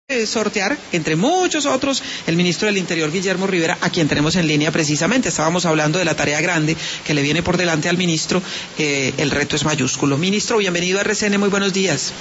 sortear, entre muchos otros, el ministro del Interior, Guillermo Rivera, a quien tenemos en línea precisamente. Estábamos hablando de la tarea grande que le viene por delante al ministro. El reto es mayúsculo. Ministro, bienvenido a RCN, muy buenos días.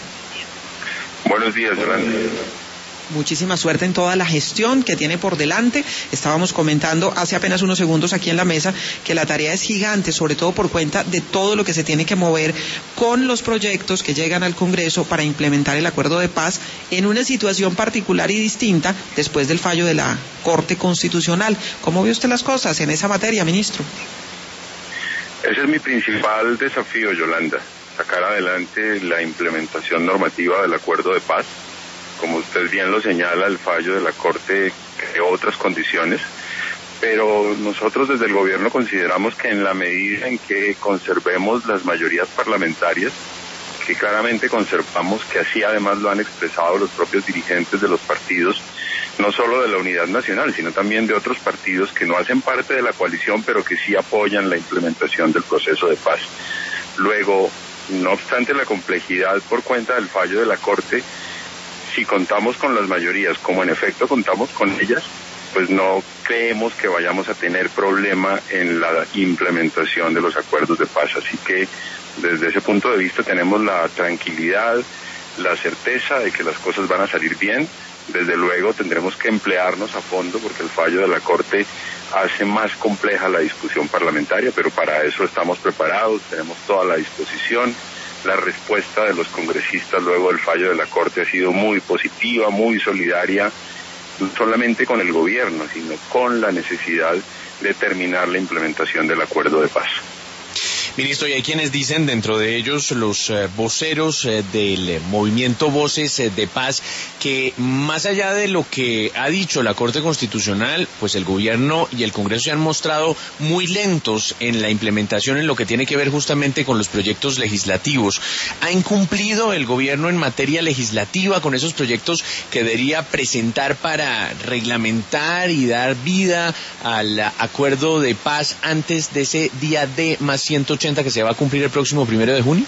Buenos días, Yolanda. Muchísima suerte en toda la gestión que tiene por delante. Estábamos comentando hace apenas unos segundos aquí en la mesa que la tarea es gigante, sobre todo por cuenta de todo lo que se tiene que mover con los proyectos que llegan al Congreso para implementar el acuerdo de paz en una situación particular y distinta después del fallo de la Corte Constitucional. ¿Cómo ve usted las cosas en esa materia, ministro? Ese es mi principal desafío, Yolanda, sacar adelante la implementación normativa del acuerdo de paz. Como usted bien lo señala, el fallo de la Corte creó otras condiciones, pero nosotros desde el gobierno consideramos que en la medida en que conservemos las mayorías parlamentarias, que claramente conservamos, que así además lo han expresado los propios dirigentes de los partidos, no solo de la Unidad Nacional, sino también de otros partidos que no hacen parte de la coalición, pero que sí apoyan la implementación del proceso de paz. Luego, no obstante la complejidad por cuenta del fallo de la Corte, si contamos con las mayorías, como en efecto contamos con ellas, pues no creemos que vayamos a tener problema en la implementación de los acuerdos de paz. Así que desde ese punto de vista tenemos la tranquilidad, la certeza de que las cosas van a salir bien. Desde luego tendremos que emplearnos a fondo porque el fallo de la Corte hace más compleja la discusión parlamentaria, pero para eso estamos preparados, tenemos toda la disposición. La respuesta de los congresistas luego del fallo de la Corte ha sido muy positiva, muy solidaria, no solamente con el gobierno, sino con la necesidad de terminar la implementación del acuerdo de paz. Ministro, y hay quienes dicen, dentro de ellos los voceros del movimiento Voces de Paz, que más allá de lo que ha dicho la Corte Constitucional, pues el gobierno y el Congreso se han mostrado muy lentos en la implementación en lo que tiene que ver justamente con los proyectos legislativos. ¿Ha incumplido el gobierno en materia legislativa con esos proyectos que debería presentar para reglamentar y dar vida al acuerdo de paz antes de ese día D más 180 que se va a cumplir el próximo 1 de junio?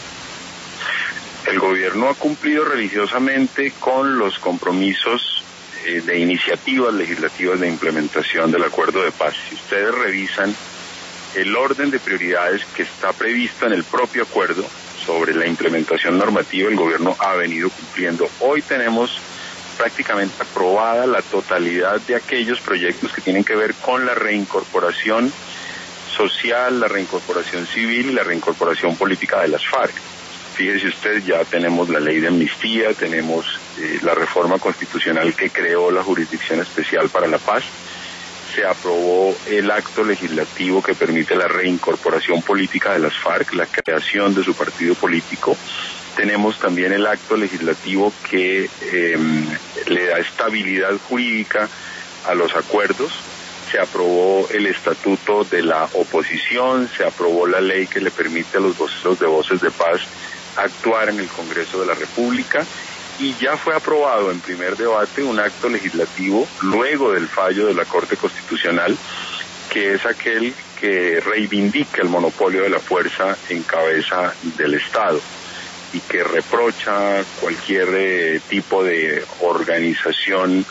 El gobierno ha cumplido religiosamente con los compromisos de iniciativas legislativas de implementación del acuerdo de paz. Si ustedes revisan el orden de prioridades que está previsto en el propio acuerdo sobre la implementación normativa, el gobierno ha venido cumpliendo. Hoy tenemos prácticamente aprobada la totalidad de aquellos proyectos que tienen que ver con la reincorporación social, la reincorporación civil y la reincorporación política de las FARC. Fíjese usted, ya tenemos la ley de amnistía, tenemos la reforma constitucional que creó la Jurisdicción Especial para la Paz, se aprobó el acto legislativo que permite la reincorporación política de las FARC, la creación de su partido político. Tenemos también el acto legislativo que le da estabilidad jurídica a los acuerdos. Se aprobó el estatuto de la oposición, se aprobó la ley que le permite a los voceros de Voces de Paz actuar en el Congreso de la República y ya fue aprobado en primer debate un acto legislativo luego del fallo de la Corte Constitucional, que es aquel que reivindica el monopolio de la fuerza en cabeza del Estado y que reprocha cualquier tipo de organización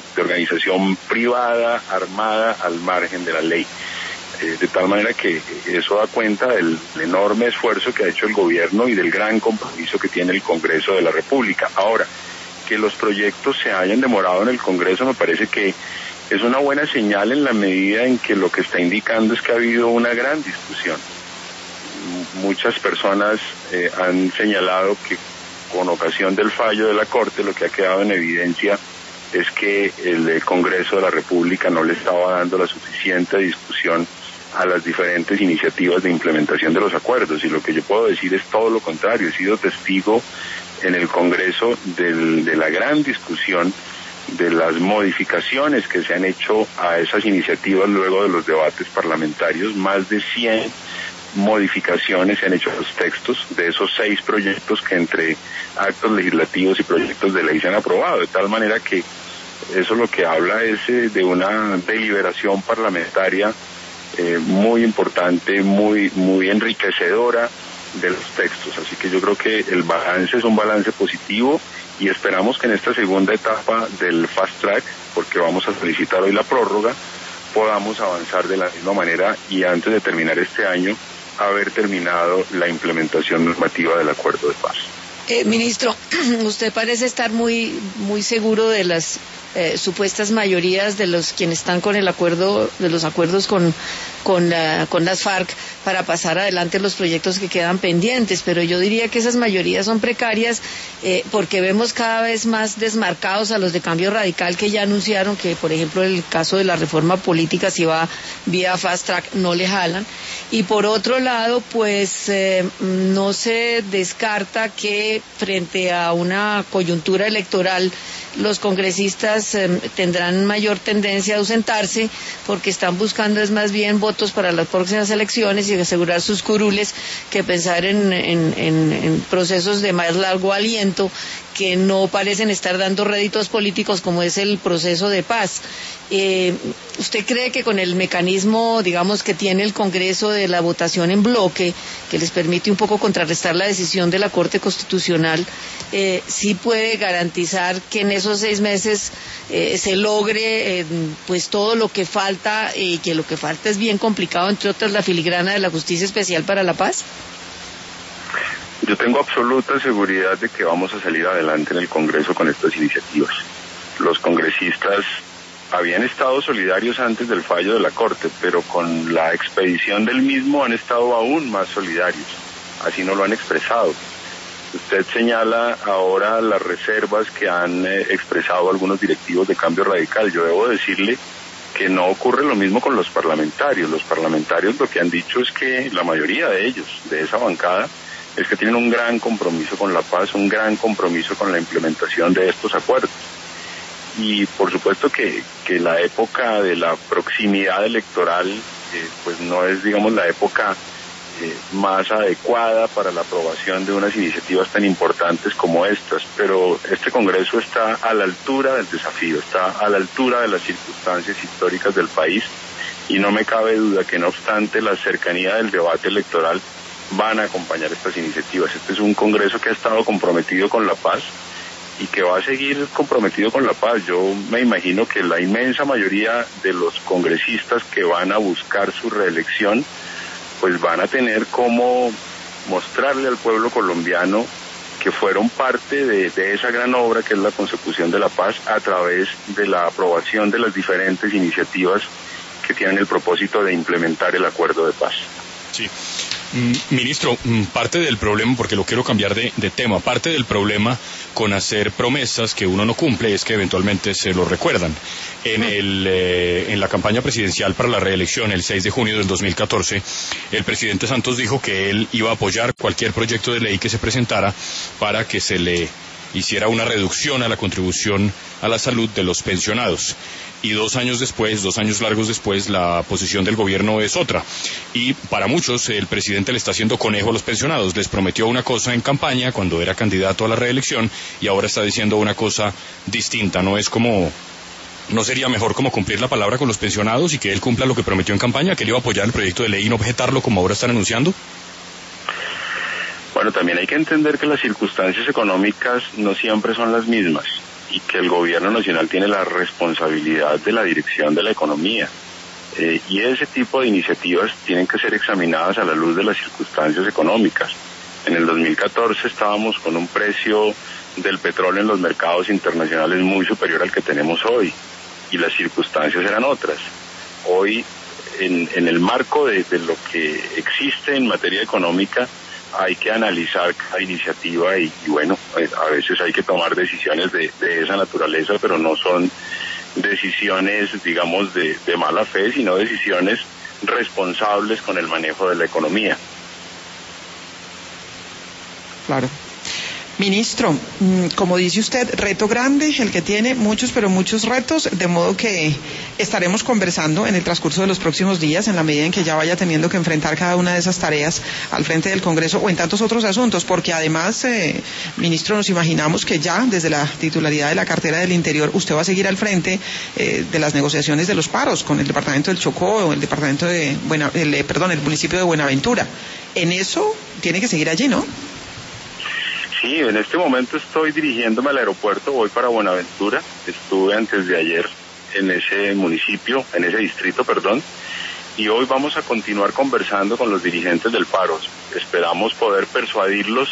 privada, armada, al margen de la ley. De tal manera que eso da cuenta del enorme esfuerzo que ha hecho el gobierno y del gran compromiso que tiene el Congreso de la República. Ahora, que los proyectos se hayan demorado en el Congreso me parece que es una buena señal en la medida en que lo que está indicando es que ha habido una gran discusión. Muchas personas han señalado que con ocasión del fallo de la Corte lo que ha quedado en evidencia es que el Congreso de la República no le estaba dando la suficiente discusión a las diferentes iniciativas de implementación de los acuerdos, y lo que yo puedo decir es todo lo contrario. He sido testigo en el Congreso de la gran discusión, de las modificaciones que se han hecho a esas iniciativas luego de los debates parlamentarios. Más de 100 modificaciones se han hecho a los textos de esos 6 proyectos que entre actos legislativos y proyectos de ley se han aprobado, de tal manera que eso lo que habla es de una deliberación parlamentaria muy importante, muy enriquecedora de los textos. Así que yo creo que el balance es un balance positivo y esperamos que en esta segunda etapa del Fast Track, porque vamos a solicitar hoy la prórroga, podamos avanzar de la misma manera y antes de terminar este año haber terminado la implementación normativa del acuerdo de paz. Ministro, usted parece estar muy seguro de las supuestas mayorías de los quienes están con el acuerdo, de los acuerdos con las FARC para pasar adelante los proyectos que quedan pendientes, pero yo diría que esas mayorías son precarias porque vemos cada vez más desmarcados a los de Cambio Radical, que ya anunciaron que, por ejemplo, el caso de la reforma política, si va vía Fast Track, no le jalan, y por otro lado, pues no se descarta que frente a una coyuntura electoral los congresistas tendrán mayor tendencia a ausentarse porque están buscando es más bien votos para las próximas elecciones y asegurar sus curules que pensar en procesos de más largo aliento que no parecen estar dando réditos políticos como es el proceso de paz. ¿Usted cree que con el mecanismo, digamos, que tiene el Congreso de la votación en bloque, que les permite un poco contrarrestar la decisión de la Corte Constitucional, sí puede garantizar que en esos 6 meses se logre pues todo lo que falta, y que lo que falta es bien complicado, entre otras la filigrana de la Justicia Especial para la Paz? Yo tengo absoluta seguridad de que vamos a salir adelante en el Congreso con estas iniciativas. Los congresistas habían estado solidarios antes del fallo de la Corte, pero con la expedición del mismo han estado aún más solidarios. Así no lo han expresado. Usted señala ahora las reservas que han expresado algunos directivos de Cambio Radical. Yo debo decirle que no ocurre lo mismo con los parlamentarios. Los parlamentarios lo que han dicho es que la mayoría de ellos, de esa bancada, es que tienen un gran compromiso con la paz, un gran compromiso con la implementación de estos acuerdos. Y por supuesto que la época de la proximidad electoral pues no es, digamos, la época más adecuada para la aprobación de unas iniciativas tan importantes como estas, pero este Congreso está a la altura del desafío, está a la altura de las circunstancias históricas del país y no me cabe duda que no obstante la cercanía del debate electoral van a acompañar estas iniciativas. Este es un Congreso que ha estado comprometido con la paz y que va a seguir comprometido con la paz. Yo me imagino que la inmensa mayoría de los congresistas que van a buscar su reelección pues van a tener como mostrarle al pueblo colombiano que fueron parte de esa gran obra que es la consecución de la paz a través de la aprobación de las diferentes iniciativas que tienen el propósito de implementar el acuerdo de paz. Sí. Ministro, parte del problema, porque lo quiero cambiar de tema, parte del problema con hacer promesas que uno no cumple es que eventualmente se lo recuerdan. En la campaña presidencial para la reelección, el 6 de junio del 2014, el presidente Santos dijo que él iba a apoyar cualquier proyecto de ley que se presentara para que se le hiciera una reducción a la contribución a la salud de los pensionados. Y 2 años después, 2 años largos después, la posición del gobierno es otra. Y para muchos, el presidente le está haciendo conejo a los pensionados. Les prometió una cosa en campaña cuando era candidato a la reelección y ahora está diciendo una cosa distinta. ¿No sería mejor como cumplir la palabra con los pensionados y que él cumpla lo que prometió en campaña, que él iba a apoyar el proyecto de ley y no objetarlo como ahora están anunciando? Bueno, también hay que entender que las circunstancias económicas no siempre son las mismas y que el gobierno nacional tiene la responsabilidad de la dirección de la economía. Y ese tipo de iniciativas tienen que ser examinadas a la luz de las circunstancias económicas. En el 2014 estábamos con un precio del petróleo en los mercados internacionales muy superior al que tenemos hoy y las circunstancias eran otras. Hoy, en el marco de lo que existe en materia económica, hay que analizar cada iniciativa y bueno, a veces hay que tomar decisiones de esa naturaleza, pero no son decisiones, digamos, de mala fe, sino decisiones responsables con el manejo de la economía. Claro. Ministro, como dice usted, reto grande, el que tiene muchos, pero muchos retos, de modo que estaremos conversando en el transcurso de los próximos días, en la medida en que ya vaya teniendo que enfrentar cada una de esas tareas al frente del Congreso o en tantos otros asuntos, porque además, ministro, nos imaginamos que ya desde la titularidad de la cartera del Interior usted va a seguir al frente de las negociaciones de los paros con el departamento del Chocó o el departamento de el municipio de Buenaventura. En eso tiene que seguir allí, ¿no? Sí, en este momento estoy dirigiéndome al aeropuerto, voy para Buenaventura, estuve antes de ayer en ese municipio, en ese distrito, perdón, y hoy vamos a continuar conversando con los dirigentes del paro. Esperamos poder persuadirlos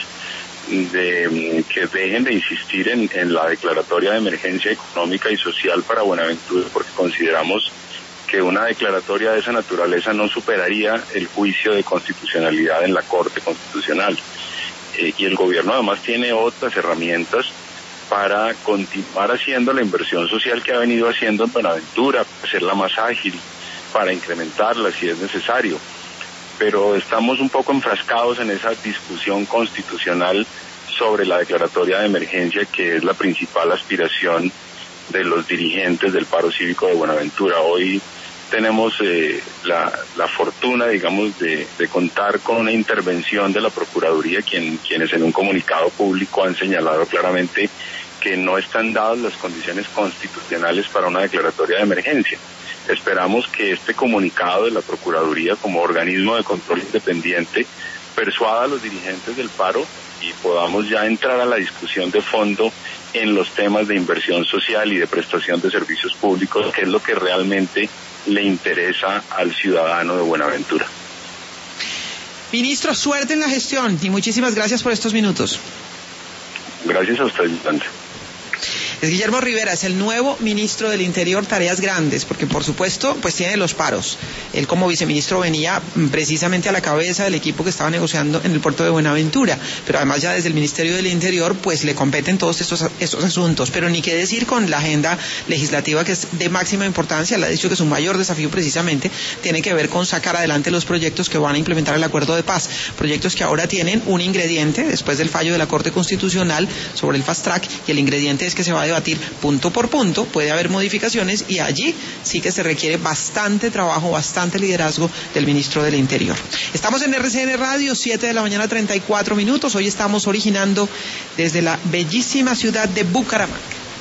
de que dejen de insistir en la declaratoria de emergencia económica y social para Buenaventura, porque consideramos que una declaratoria de esa naturaleza no superaría el juicio de constitucionalidad en la Corte Constitucional. Y el gobierno además tiene otras herramientas para continuar haciendo la inversión social que ha venido haciendo en Buenaventura, hacerla más ágil, para incrementarla si es necesario. Pero estamos un poco enfrascados en esa discusión constitucional sobre la declaratoria de emergencia, que es la principal aspiración de los dirigentes del paro cívico de Buenaventura. Hoy tenemos la fortuna, digamos, de contar con una intervención de la Procuraduría, quienes en un comunicado público han señalado claramente que no están dadas las condiciones constitucionales para una declaratoria de emergencia. Esperamos que este comunicado de la Procuraduría, como organismo de control independiente, persuada a los dirigentes del paro y podamos ya entrar a la discusión de fondo en los temas de inversión social y de prestación de servicios públicos, que es lo que realmente le interesa al ciudadano de Buenaventura. Ministro, suerte en la gestión y muchísimas gracias por estos minutos. Gracias a usted, Vicente. Es Guillermo Rivera, es el nuevo ministro del Interior, tareas grandes, porque por supuesto pues tiene los paros. Él como viceministro venía precisamente a la cabeza del equipo que estaba negociando en el puerto de Buenaventura, pero además ya desde el Ministerio del Interior pues le competen todos estos asuntos, pero ni qué decir con la agenda legislativa, que es de máxima importancia. Le ha dicho que su mayor desafío precisamente tiene que ver con sacar adelante los proyectos que van a implementar el acuerdo de paz, proyectos que ahora tienen un ingrediente después del fallo de la Corte Constitucional sobre el fast track, y el ingrediente es que se va a debatir punto por punto, puede haber modificaciones y allí sí que se requiere bastante trabajo, bastante liderazgo del ministro del Interior. Estamos en RCN Radio, 7:34 a.m. Hoy estamos originando desde la bellísima ciudad de Bucaramanga.